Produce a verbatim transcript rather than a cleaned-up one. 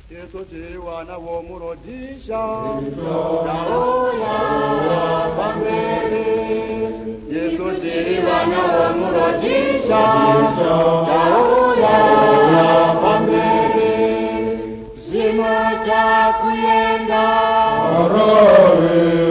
Yesu tiwana womurodisha Yaoya pambele Yesu tiwana womurodisha Yaoya pambele Zima takuyenda Arare